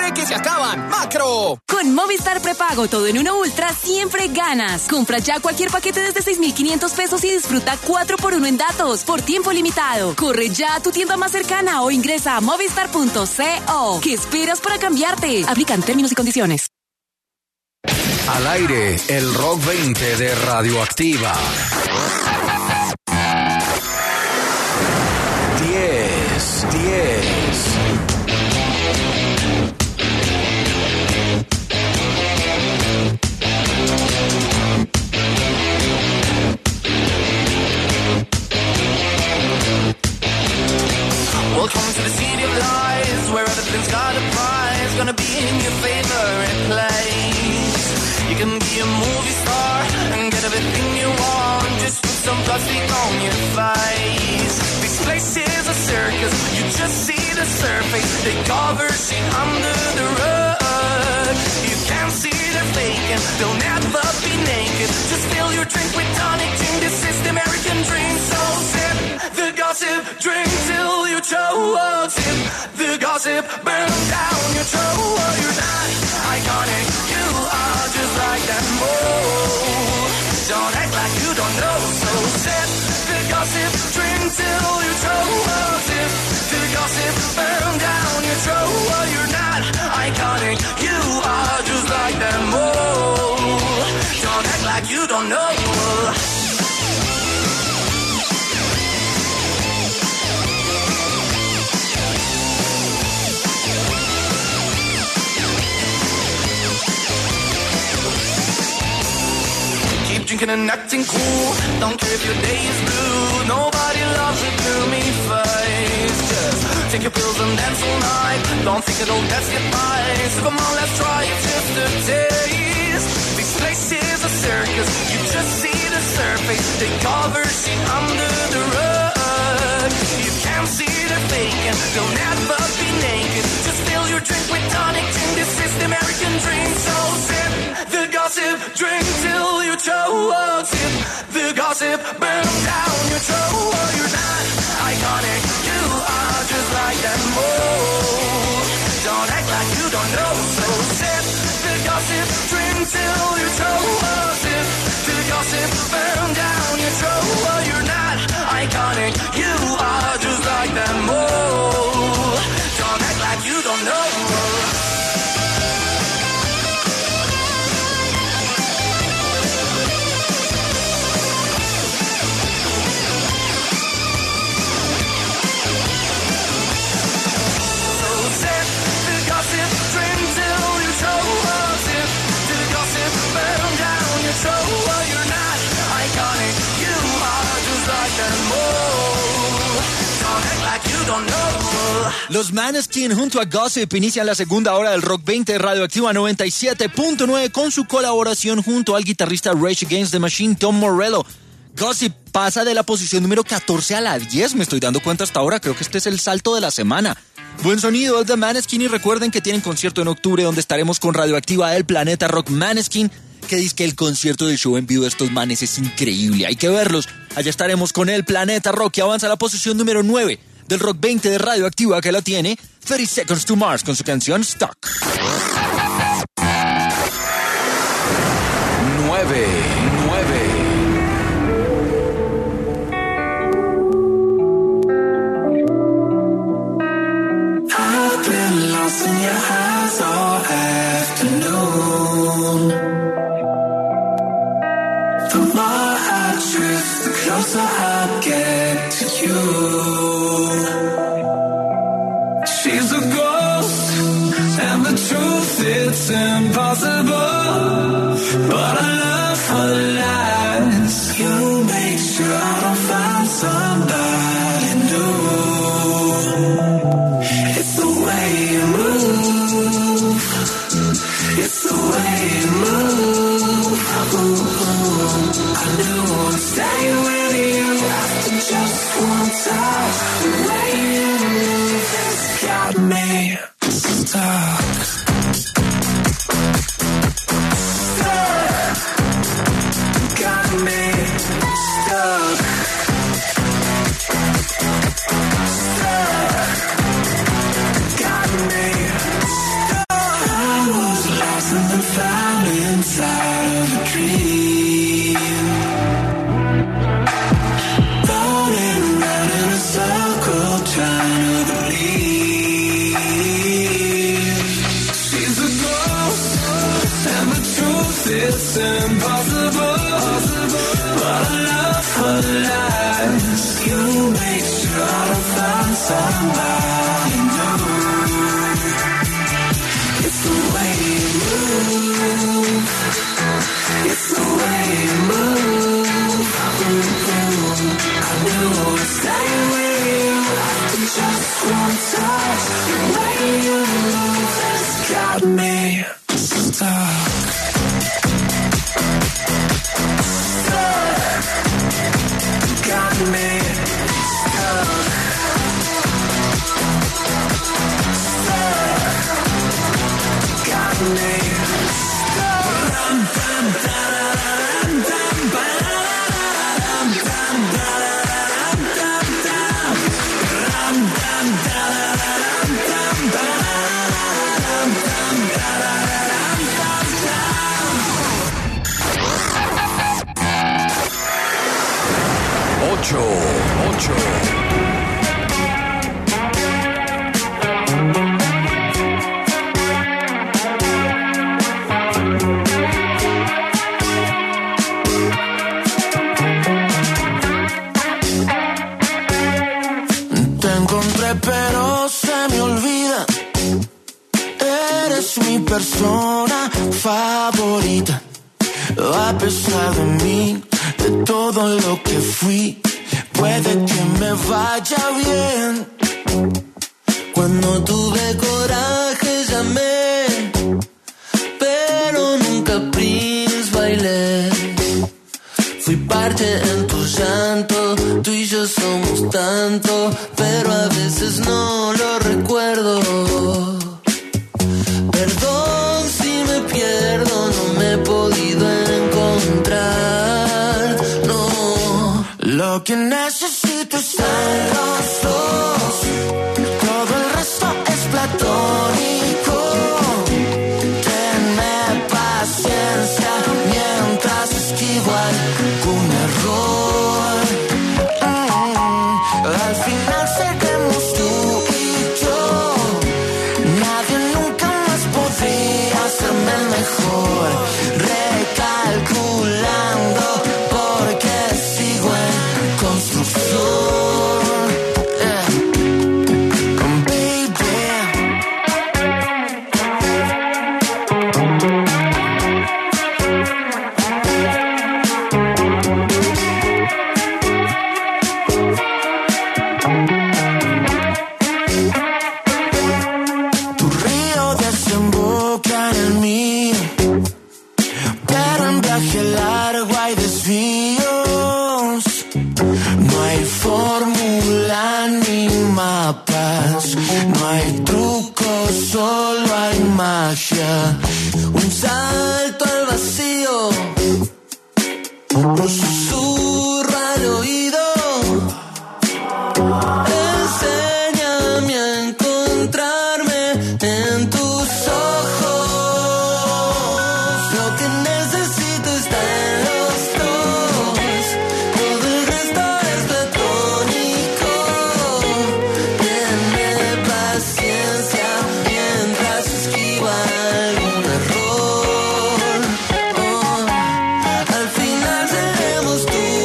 ¡Corre que se acaban! ¡Macro! Con Movistar Prepago Todo en Uno Ultra siempre ganas. Compra ya cualquier paquete desde 6,500 pesos y disfruta 4x1 en datos por tiempo limitado. Corre ya a tu tienda más cercana o ingresa a movistar.co. ¿Qué esperas para cambiarte? Aplican términos y condiciones. Al aire, el Rock 20 de Radioactiva. 10. Welcome to the city of lies, where everything's got a prize. Gonna be in your favorite place. You can be a movie star and get everything you want. Just put some plastic on your face. This place is a circus, you just see the surface. They cover shit under the rug. You can't see they're faking, they'll never be naked. Just fill your drink with tonic gin, this is the American dream. So sip the gossip, drink till you choke. Sip the gossip, burn down your throat. You're not iconic, you are just like that mold. Don't act like you don't know. So sip the gossip, drink till you choke. Sip the gossip, burn down your throat. You're not iconic, you are just like that mold. Don't act like you don't know. Drinking and acting cool, don't care if your day is blue. Nobody loves a gloomy face. Just take your pills and dance all night. Don't think it'll get by. So come on, let's try it just a taste. This place is a circus, you just see the surface. They cover shit under the rug. You can't see they're faking, they'll never be naked. Just fill your drink with tonic gin, this is the American dream. So sip the gossip, drink till you choke. Sip the gossip, burn down your throat. You're not iconic, you are just like that mold. Don't act like you don't know. So sip the gossip, drink till you choke. Sip the gossip, burn down your throat. You're not iconic, you are just like that mold. Don't act like you don't know. Los Maneskin junto a Gossip inician la segunda hora del Rock 20 de Radioactiva 97.9 con su colaboración junto al guitarrista Rage Against the Machine, Tom Morello. Gossip pasa de la posición número 14 a la 10, me estoy dando cuenta hasta ahora, creo que este es el salto de la semana. Buen sonido, The Maneskin, y recuerden que tienen concierto en octubre donde estaremos con Radioactiva del Planeta Rock. Maneskin, que dice que el concierto del show en vivo de estos manes es increíble, hay que verlos. Allá estaremos con el Planeta Rock, que avanza a la posición número 9 del Rock 20 de Radioactiva, que la tiene 30 Seconds to Mars con su canción Stuck. 9. I've been lost in your eyes all afternoon. The more I drift, the closer I get to you. She's a ghost, and the truth, it's impossible. But I love her lies. You make sure I don't find somebody new. It's the way you move. It's the way you move. I knew I'd stay with you after just one touch. The way you move has got me stuck. Got somebody new. It's the way you move. It's the way you move. I knew I would stay with you after just one touch. The way you move has got me stuck. Got me stuck. Got me stuck. Ocho. Te encontré pero se me olvida. Eres mi persona favorita. A pesar de mí, de todo lo que fui, puede que me vaya bien. Cuando tuve coraje llamé, pero nunca Prince bailé. Fui parte en tu llanto, tú y yo somos tanto, pero a veces no lo recuerdo. Perdón si me pierdo, no me he podido encontrar, no. Lo que necesito es en los dos, todo el resto es platónico. Tenme paciencia mientras esquivo algún error. Al final seremos tú y yo. Nadie nunca más podría hacerme el mejor. Recalculando porque sigo en construcción. Tu río desemboca en el mío, pero en viaje largo hay desvíos. No hay fórmula ni mapas, no hay trucos, solo hay magia. Un salto al vacío, un susurro al oído. Enséñame a encontrarme en tus ojos. Lo que necesito está en los dos. Todo el resto es platónico. Tenme paciencia mientras esquiva algún error. Al final seremos tú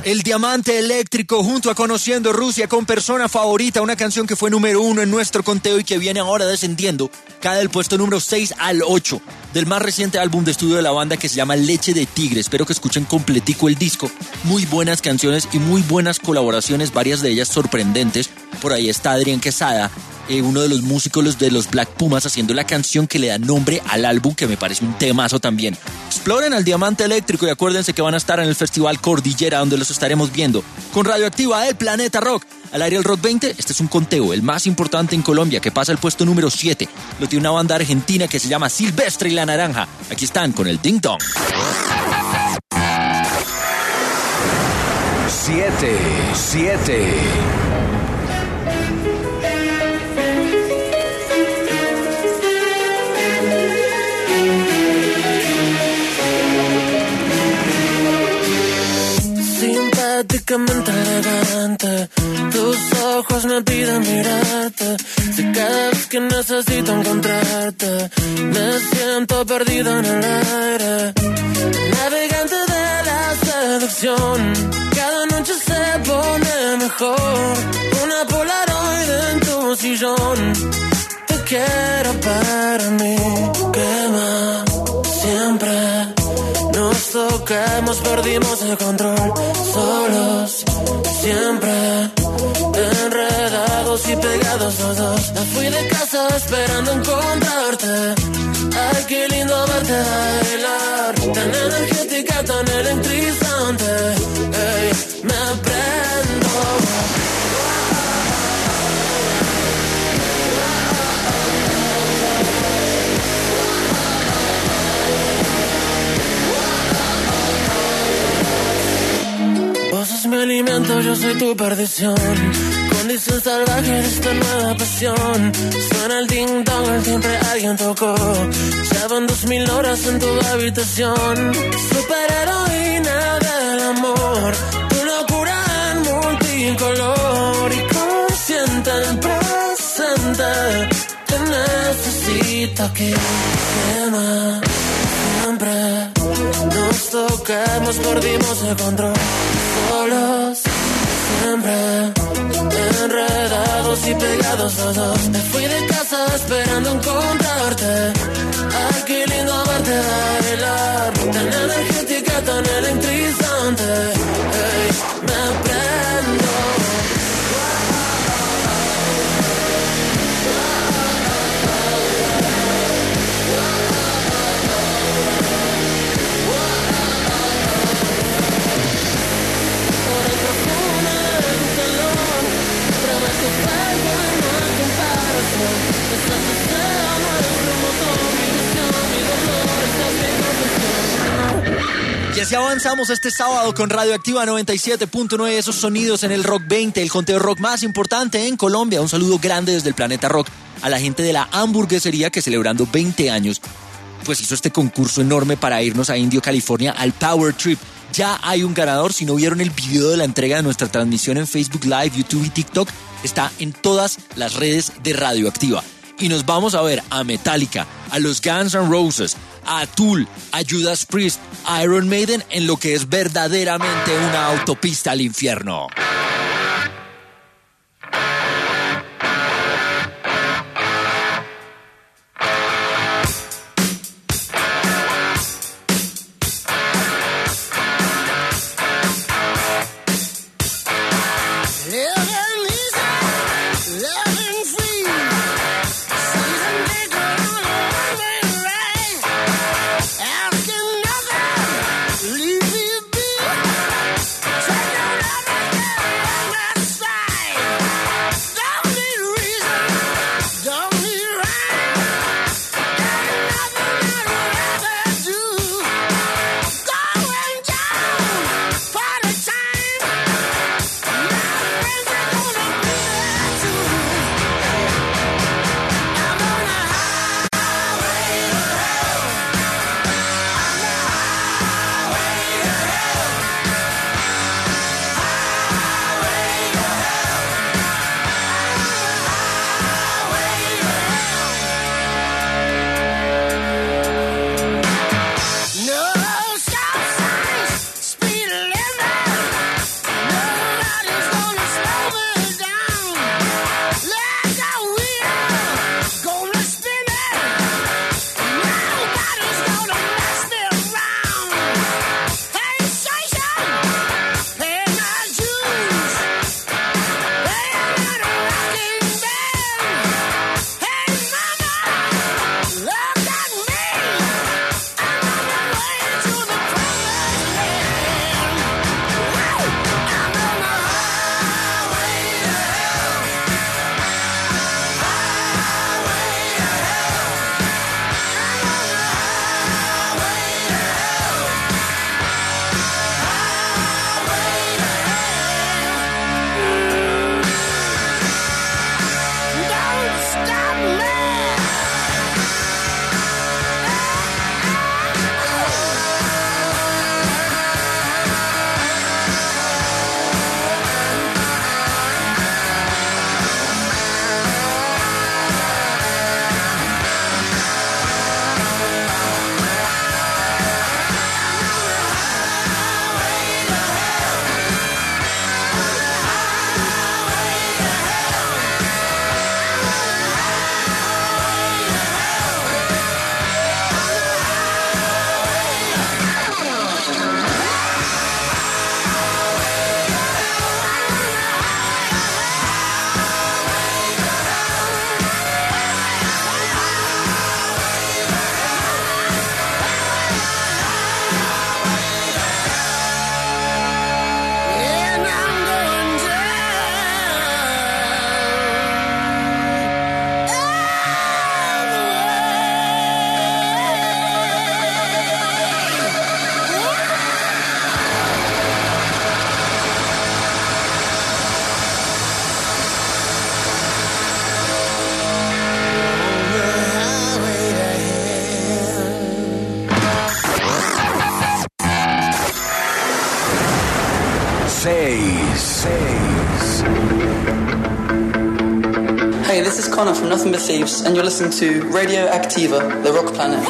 El Diamante Eléctrico junto a Conociendo Rusia con Persona Favorita, una canción que fue número 1 en nuestro conteo y que viene ahora descendiendo, cae del puesto número 6 al 8 del más reciente álbum de estudio de la banda que se llama Leche de Tigre. Espero que escuchen completico el disco, muy buenas canciones y muy buenas colaboraciones, varias de ellas sorprendentes. Por ahí está Adrián Quesada, uno de los músicos de los Black Pumas, haciendo la canción que le da nombre al álbum, que me parece un temazo también. Exploren al Diamante Eléctrico y acuérdense que van a estar en el Festival Cordillera, donde los estaremos viendo con Radioactiva del Planeta Rock. Al aire el Rock 20, este es un conteo, el más importante en Colombia, que pasa al puesto número 7. Lo tiene una banda argentina que se llama Silvestre y la Naranja. Aquí están con el Ding Dong. 7. Simpáticamente elegante, tus ojos me piden mirarte. Si cada vez que necesito encontrarte, me siento perdido en el aire. Navegante de la seducción, cada noche se pone mejor. Una Polaroid en tu sillón, te quiero para mí. Quema siempre. Nos tocamos, perdimos el control. Solos, siempre enredados y pegados los dos. Me fui de casa esperando encontrarte. Ay, qué lindo verte bailar, tan energética, tan electrizante. Ey, me prendo. Vos sos mi alimento, yo soy tu perdición. Condición salvaje de esta nueva pasión. Suena el ding dong, el timbre alguien tocó. Ya van 2000 horas en tu habitación. Superheroína del amor, tu locura en multicolor. Y consciente del presente, te necesito aquí. Quema siempre. Nos tocamos, perdimos el control. Solos, siempre enredados y pegados los dos. Me fui de casa esperando encontrarte. Ay, qué lindo verte bailar, tan energética, tan electrizante. Hey, me prendo. Y así avanzamos este sábado con Radioactiva 97.9, esos sonidos en el Rock 20, el conteo rock más importante en Colombia. Un saludo grande desde el Planeta Rock a la gente de la hamburguesería que, celebrando 20 años, pues hizo este concurso enorme para irnos a Indio, California, al Power Trip. Ya hay un ganador. Si no vieron el video de la entrega de nuestra transmisión en Facebook Live, YouTube y TikTok, está en todas las redes de Radioactiva. Y nos vamos a ver a Metallica, a los Guns N' Roses, a Tool, a Judas Priest, a Iron Maiden en lo que es verdaderamente una autopista al infierno. Leave me be. Take it everything. Connor from Nothing But Thieves, and you're listening to Radio Activa, the Rock Planet.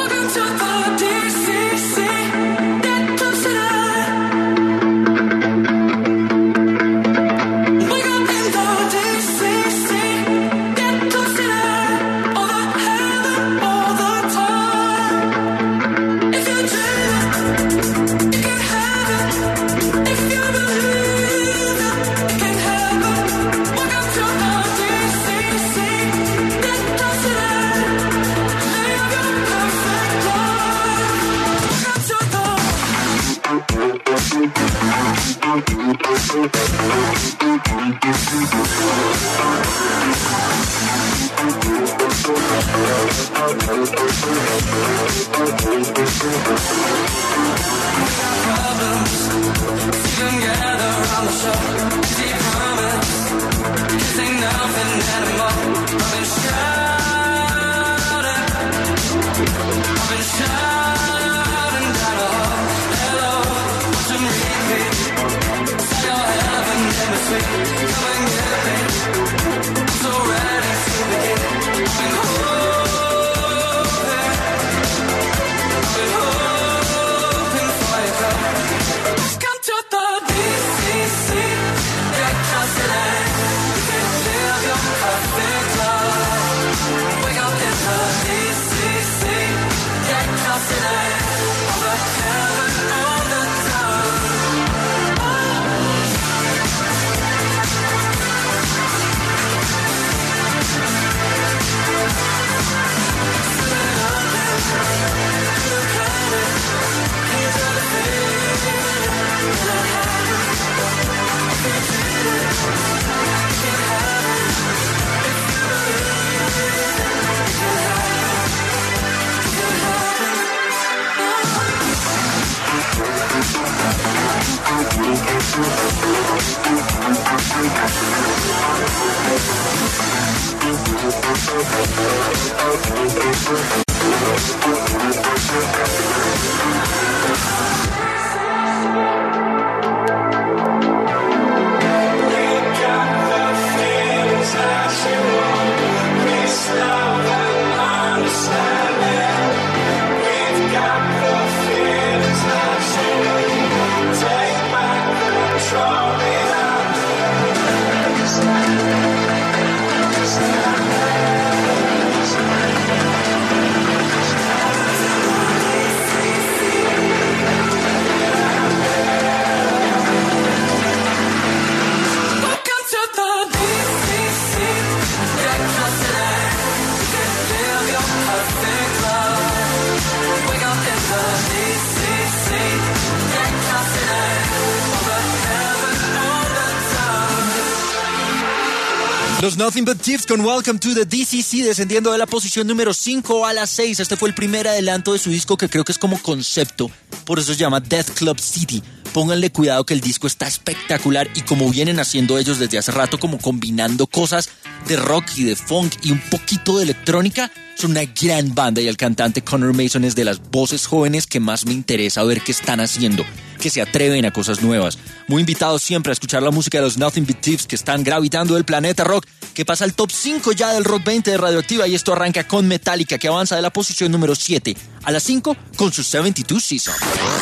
Los Nothing But Thieves con Welcome to the DCC, descendiendo de la posición número 5 a la 6. Este fue el primer adelanto de su disco, que creo que es como concepto, por eso se llama Death Club City. Pónganle cuidado que el disco está espectacular, y como vienen haciendo ellos desde hace rato, como combinando cosas de rock y de funk y un poquito de electrónica, son una gran banda, y el cantante Connor Mason es de las voces jóvenes que más me interesa ver qué están haciendo, que se atreven a cosas nuevas. Muy invitados siempre a escuchar la música de los Nothing But Thieves, que están gravitando el planeta rock, que pasa al top 5 ya del Rock 20 de Radioactiva, y esto arranca con Metallica, que avanza de la posición número 7 a la 5 con su 72 Season.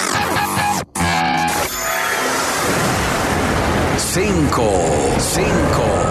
5.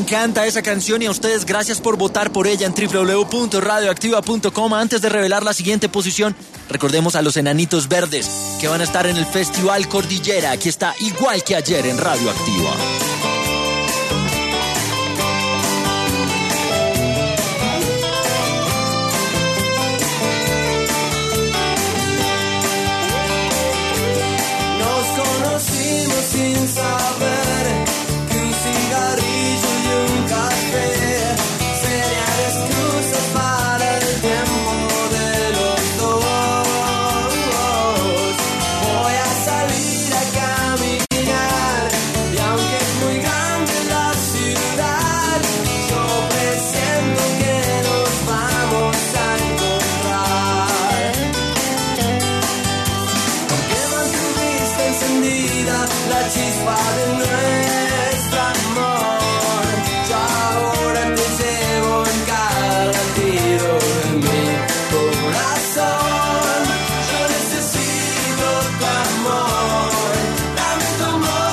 encanta esa canción y a ustedes gracias por votar por ella en www.radioactiva.com. Antes de revelar la siguiente posición, recordemos a los Enanitos Verdes que van a estar en el Festival Cordillera. Aquí está Igual que ayer en Radioactiva. Sin saber que un cigarrillo y un café serían excusas para el tiempo de los dos. Voy a salir a caminar y aunque es muy grande la ciudad, yo presiento que nos vamos a encontrar. Porque mantuviste encendida la chispa de nuestro amor. Yo ahora te llevo en cada latido de mi corazón. Yo necesito tu amor, dame tu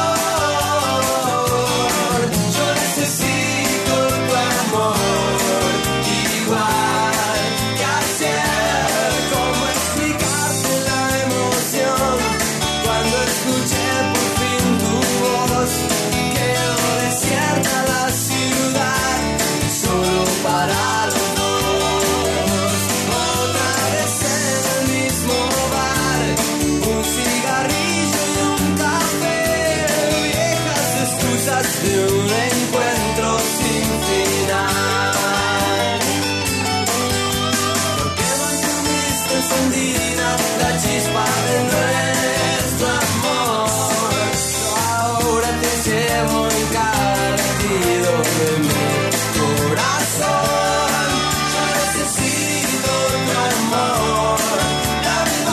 amor. Yo necesito tu amor, igual que ayer. ¿Cómo explicarte la emoción cuando escuché por fin tu voz? Quedó desierta la ciudad, solo para los dos. Otra vez en el mismo bar, un cigarrillo y un café, viejas excusas de un encuentro sin final. Porque mantuviste encendida la chispa de nuestro amor. Yo ahora te llevo en cada latido de mi corazón. Yo necesito tu amor, dame tu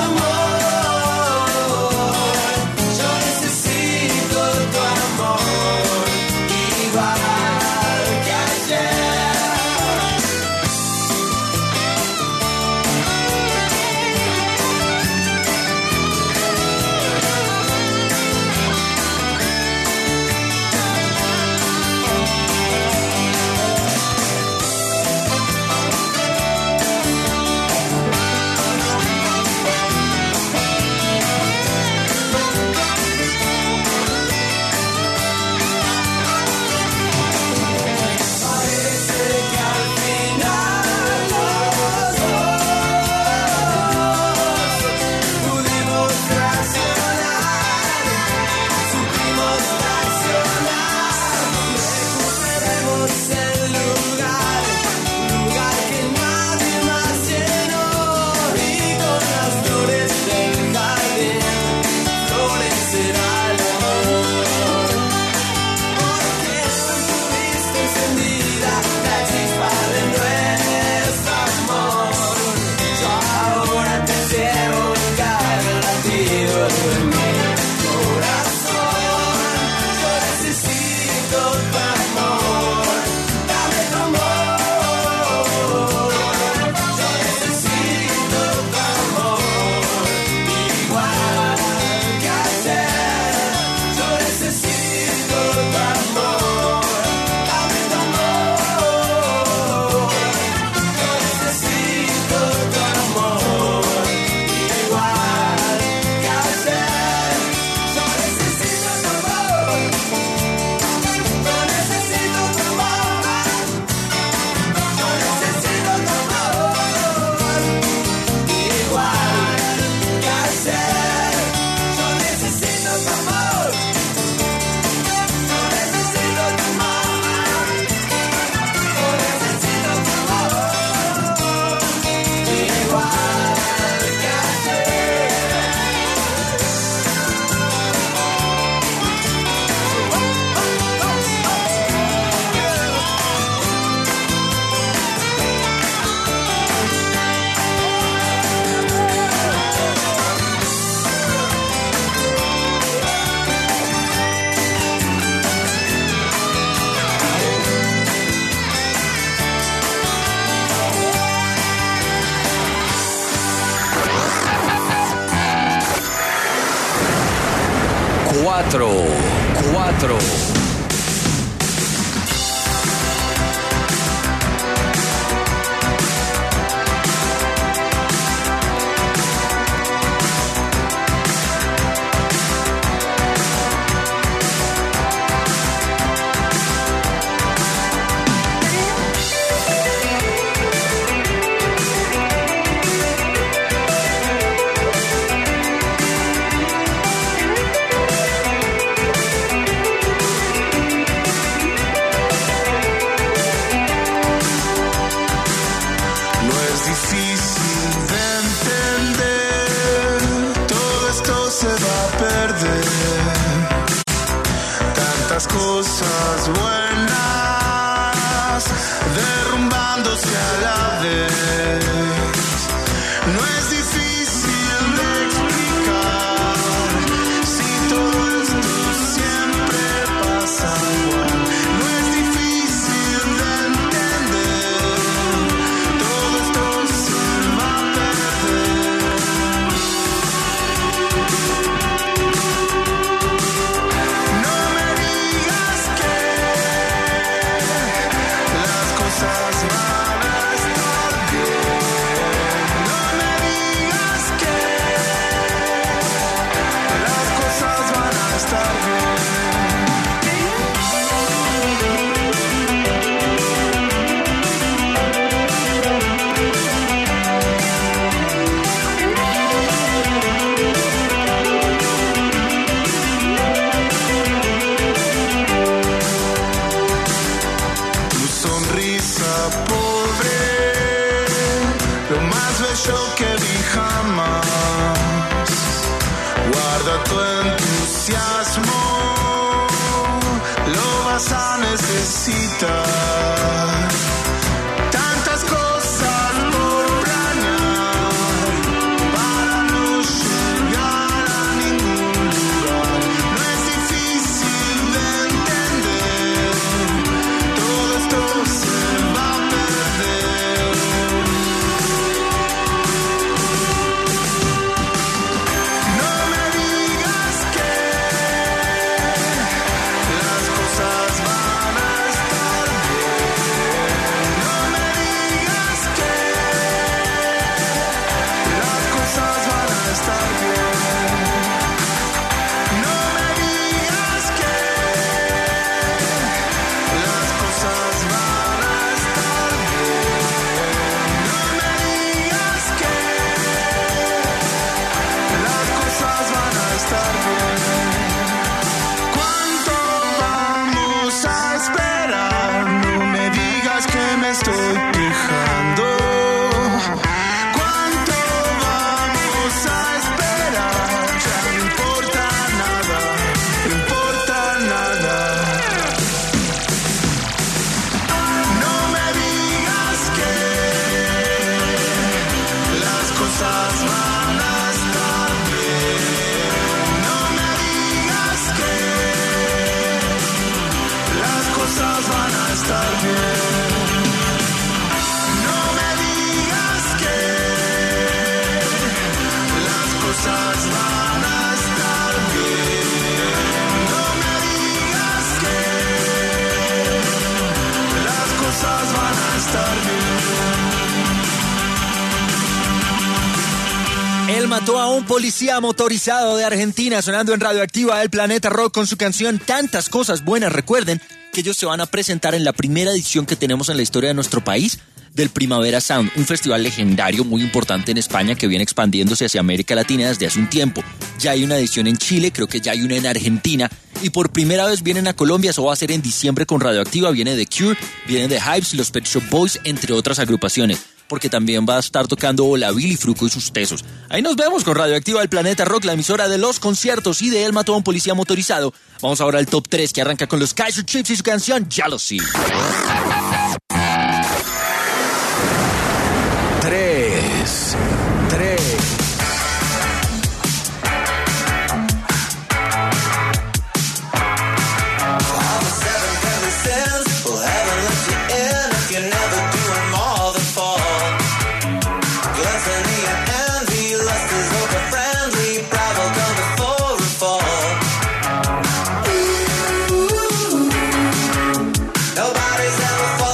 amor. Yo necesito tu amor, igual que ayer. Parece que al final los dos pudimos reaccionar, supimos reaccionar. Recuperemos el lugar, un lugar que nadie más llenó, y con las flores del jardín florecerá el amor. Porque mantuviste encendida la chispa de nuestro amor. Yo ahora te llevo en cada latido de mi corazón. Yo necesito tu amor, dame tu amor. Yo necesito tu amor, igual que ayer. Yo necesito tu amor, dame tu amor. Yo necesito tu amor, igual que ayer. Yo necesito tu amor, yo necesito tu amor. Yo necesito tu amor, igual que ayer. Yo necesito tu amor, yo necesito tu amor. Yo necesito tu amor, igual que ayer. 4. las cosas buenas derrumbándose a la vez. No es difícil de explicar si todo esto siempre pasa igual. No es difícil de entender, todo esto se va a perder. No me digas que las cosas van a estar bien. No me digas que las cosas van a estar bien. Tu sonrisa pobre, lo más bello que vi jamás. Guarda tu entusiasmo, lo vas a necesitar. Tantas cosas por planear para no llegar a ningún lugar. No es difícil de entender, todo esto se va a perder. No me digas que las cosas van a estar bien. No me digas que las cosas van a estar bien. No me digas que las cosas van a estar bien. No me digas que las cosas van a estar bien. ¿Cuánto vamos a esperar? No me digas que me estoy quejando. ¿Cuánto vamos a esperar? Ya no importa nada, no importa nada. No me digas que las cosas van a estar bien. No me digas que las cosas van a estar bien. No me digas que las cosas van a estar bien. No me digas que las cosas van a estar bien. Él mató a un policía motorizado de Argentina, sonando en Radioactiva del Planeta Rock con su canción Tantas Cosas Buenas. Recuerden que ellos se van a presentar en la primera edición que tenemos en la historia de nuestro país del Primavera Sound, un festival legendario muy importante en España que viene expandiéndose hacia América Latina desde hace un tiempo. Ya hay una edición en Chile, creo que ya hay una en Argentina y por primera vez vienen a Colombia. Eso va a ser en diciembre con Radioactiva. Viene The Cure, viene The Hypes, los Pet Shop Boys, entre otras agrupaciones, porque también va a estar tocando la Billy Fruco y sus Tesos. Ahí nos vemos con Radioactiva del Planeta Rock, la emisora de los conciertos y de Él mató a un policía motorizado. Vamos ahora al top 3 que arranca con los Kaiser Chiefs y su canción Jealousy. 3. Nobody's ever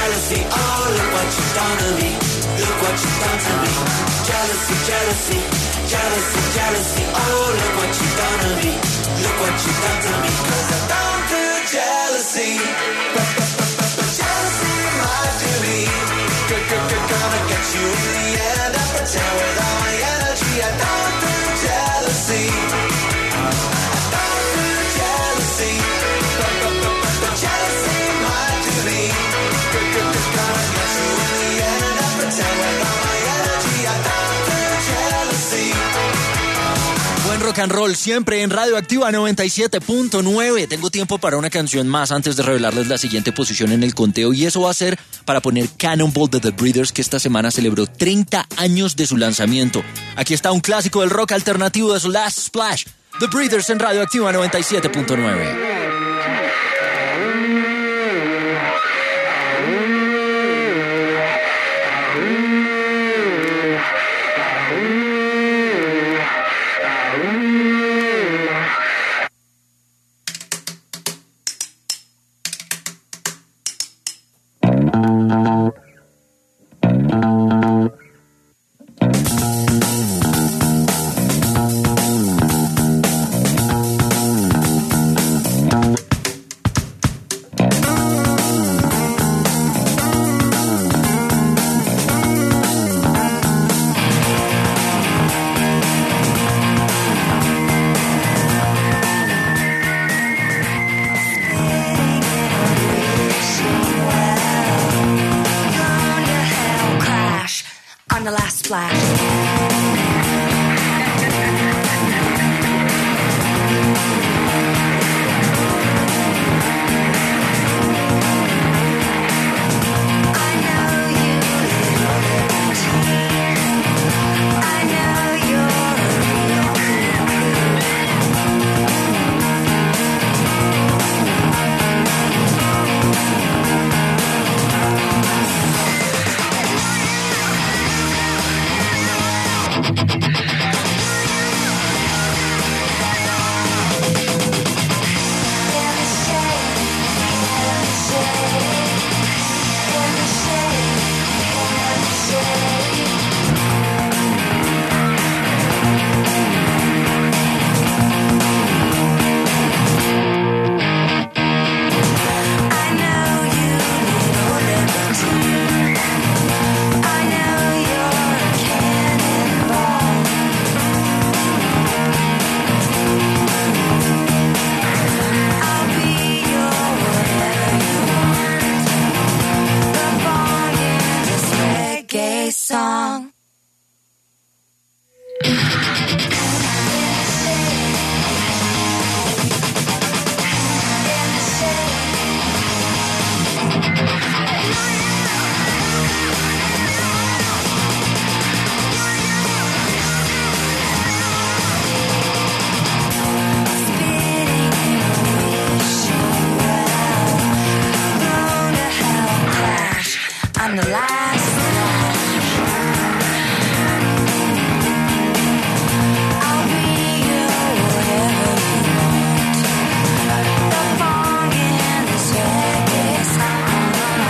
jealousy, oh look what you've done to me. Look what you've done to me. Jealousy, jealousy, jealousy, jealousy, oh look what you've done to me. Look what you've done to me. 'Cause I'm down to jealousy. But jealousy might do me. Gonna get you in the end. I pretend with all my energy. I'm down to jealousy. I'm down to jealousy. But jealousy might do me. Gonna get you in the end. I pretend with all my energy. I'm down to jealousy. Buen rock and roll siempre en Radio Activa 97.9. Tengo tiempo para una canción más antes de revelarles la siguiente posición en el conteo, y eso va a ser para poner Cannonball de The Breeders, que esta semana celebró 30 años de su lanzamiento. Aquí está un clásico del rock alternativo de su Last Splash, The Breeders en Radio Activa 97.9. On the last splash. Song. I'm the last I'll be your whatever you want. The funk in this reggae song.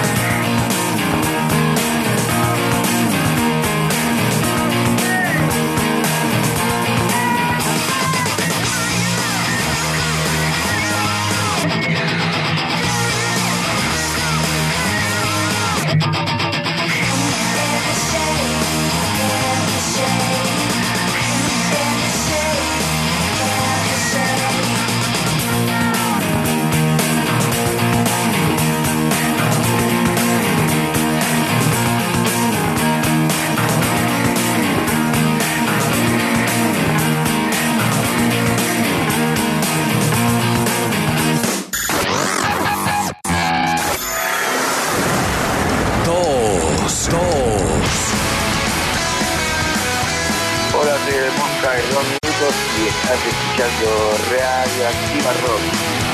Hola, soy el Mosca de 2 minutos y estás escuchando Radio Activa Rock.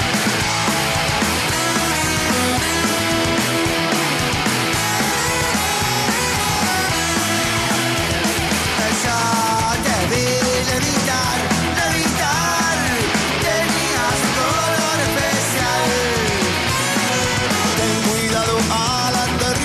Ella debe levitar, levitar. Tenías color especial. Ten cuidado al andar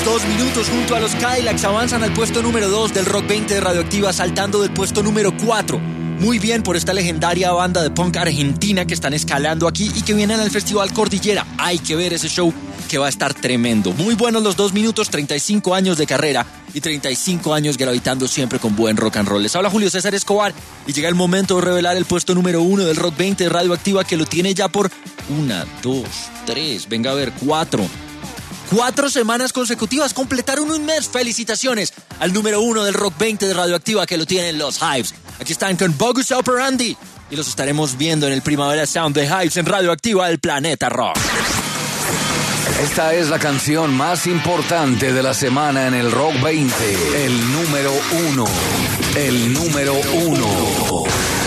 2 minutos junto a los Cadillacs avanzan al puesto número 2 del Rock 20 de Radioactiva, saltando del puesto número 4. Muy bien por esta legendaria banda de punk argentina que están escalando aquí y que vienen al Festival Cordillera. Hay que ver ese show que va a estar tremendo. Muy buenos los 2 minutos, 35 años de carrera y 35 años gravitando siempre con buen rock and roll. Les habla Julio César Escobar y llega el momento de revelar el puesto número 1 del Rock 20 de Radioactiva, que lo tiene ya por 1, 2, 3, venga a ver, 4 semanas consecutivas, completaron un mes. Felicitaciones al número 1 del Rock 20 de Radioactiva, que lo tienen los Hives. Aquí están con Bogus Operandi y los estaremos viendo en el Primavera Sound de Hives en Radioactiva, el Planeta Rock. Esta es la canción más importante de la semana en el Rock 20. El número 1. El número 1.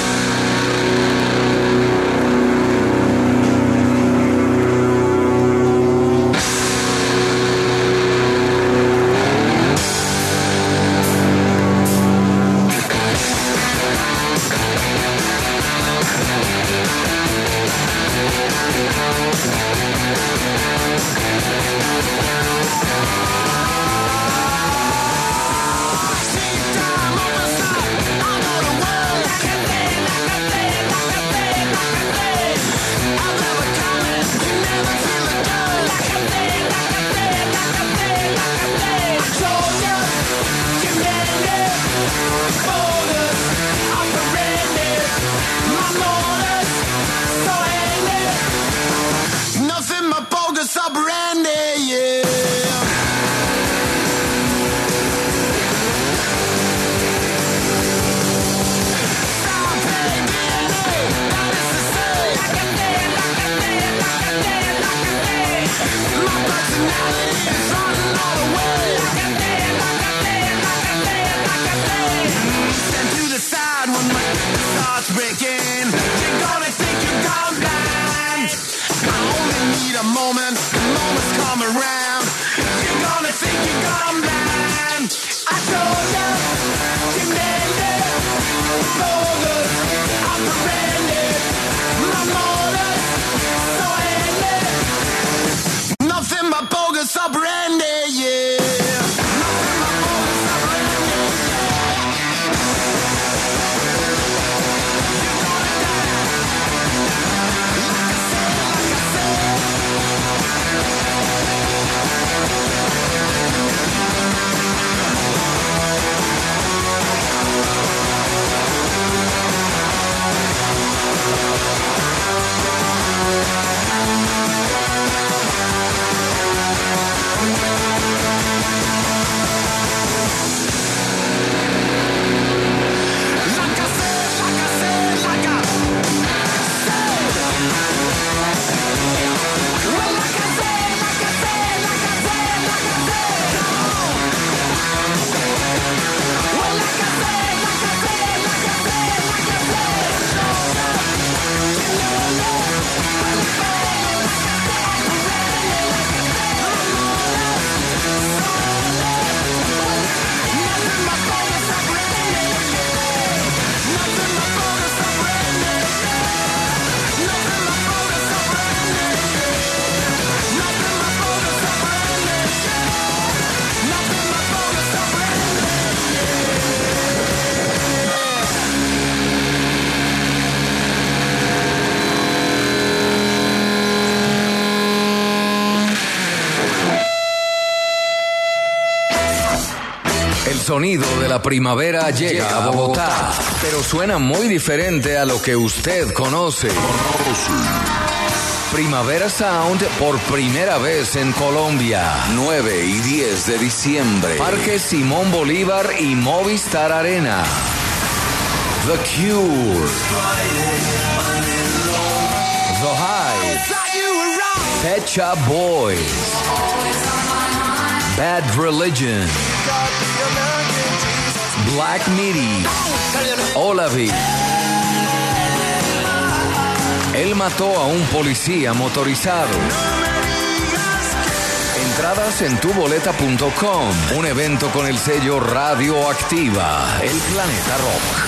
El sonido de la primavera llega a Bogotá, pero suena muy diferente a lo que usted conoce. Primavera Sound por primera vez en Colombia. 9 y 10 de diciembre. Parque Simón Bolívar y Movistar Arena. The Cure. The Hives. Pet Shop Boys. Bad Religion. Black Midi. Olavi. Él mató a un policía motorizado. Entradas en tuboleta.com. Un evento con el sello Radioactiva. El Planeta Rock.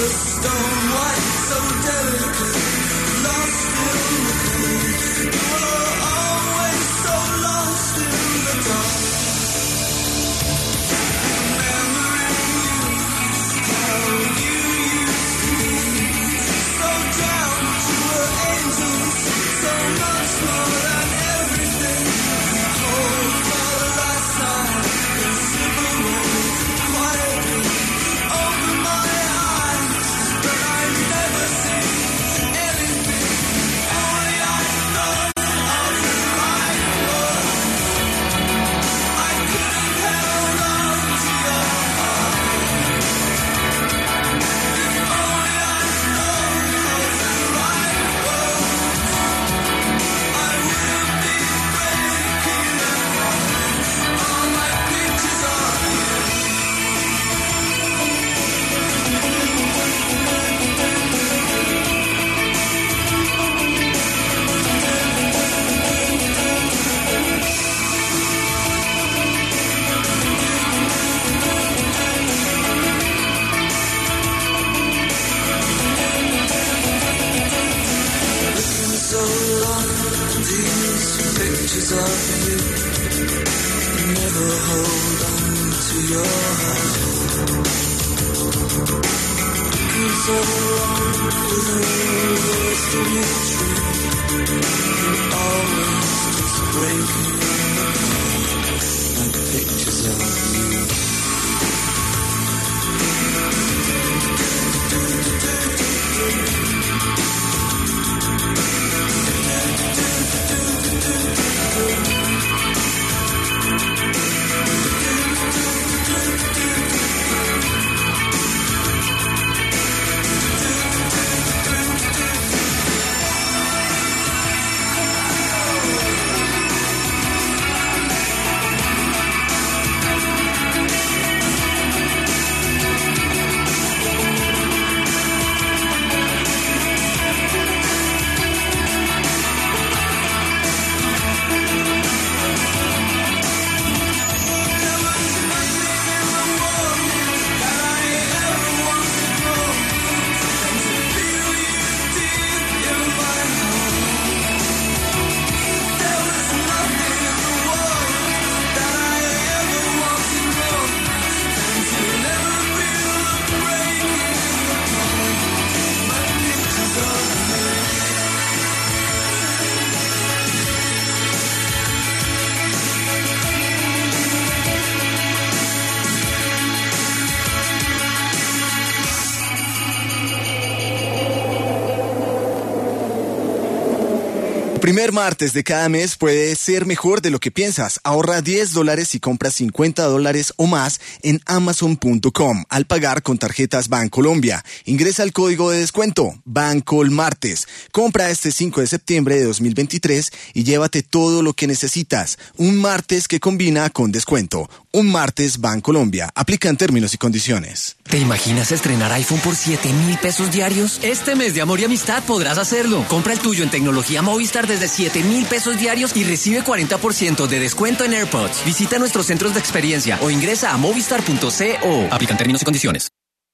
Primer martes de cada mes puede ser mejor de lo que piensas. Ahorra $10 y compra $50 o más en Amazon.com al pagar con tarjetas Bancolombia. Ingresa el código de descuento BANCOLMARTES. Compra este 5 de septiembre de 2023 y llévate todo lo que necesitas. Un martes que combina con descuento. Un martes Bancolombia. Aplican términos y condiciones. ¿Te imaginas estrenar iPhone por 7,000 pesos diarios? Este mes de amor y amistad podrás hacerlo. Compra el tuyo en tecnología Movistar desde 7,000 pesos diarios y recibe 40% de descuento en AirPods. Visita nuestros centros de experiencia o ingresa a movistar.co. Aplican términos y condiciones.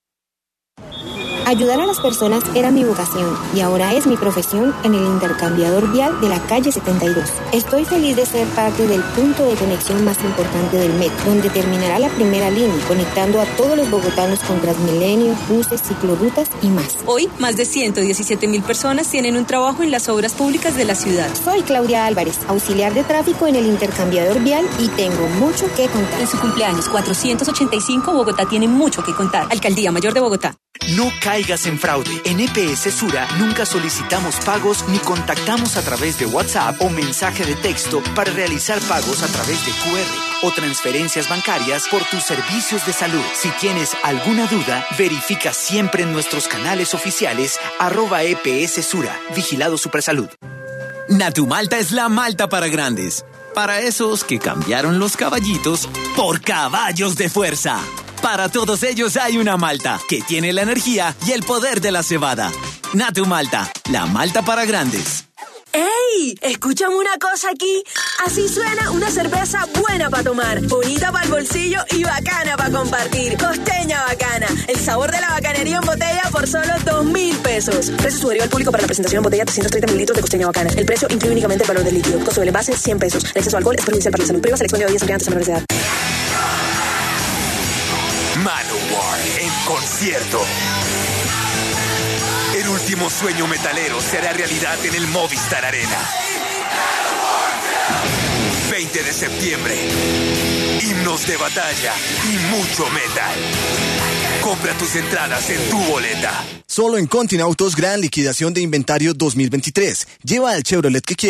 Ayudar a las personas era mi vocación y ahora es mi profesión en el intercambiador vial de la calle 72. Estoy feliz de ser parte del punto de conexión más importante del metro, donde terminará la primera línea, conectando a todos los bogotanos con Transmilenio, buses, ciclorrutas y más. Hoy, más de 117,000 personas tienen un trabajo en las obras públicas de la ciudad. Soy Claudia Álvarez, auxiliar de tráfico en el intercambiador vial y tengo mucho que contar. En su cumpleaños 485, Bogotá tiene mucho que contar. Alcaldía Mayor de Bogotá. No caigas en fraude. En EPS Sura nunca solicitamos pagos ni contactamos a través de WhatsApp o mensaje de texto para realizar pagos a través de QR o transferencias bancarias por tus servicios de salud. Si tienes alguna duda, verifica siempre en nuestros canales oficiales @EPS Sura. Vigilado Supersalud. Natumalta es la malta para grandes. Para esos que cambiaron los caballitos por caballos de fuerza. Para todos ellos hay una malta que tiene la energía y el poder de la cebada. Natu Malta, la malta para grandes. ¡Ey! ¡Ey! Escúchame una cosa aquí. Así suena una cerveza buena para tomar, bonita para el bolsillo y bacana para compartir. Costeña Bacana, el sabor de la bacanería en botella por solo 2.000 pesos. Precio sugerido al público para la presentación en botella 330 mililitros de Costeña Bacana. El precio incluye únicamente el valor del líquido. Costo del envase 100 pesos. El exceso de alcohol es perjudicial para la salud. Prohíba selección de bebidas embriagantes a menores de edad. Manowar en concierto. El último sueño metalero se hará realidad en el Movistar Arena. 20 de septiembre. Himnos de batalla y mucho metal. Compra tus entradas en tu boleta. Solo en Continautos, gran liquidación de inventario 2023. Lleva el Chevrolet que quieres.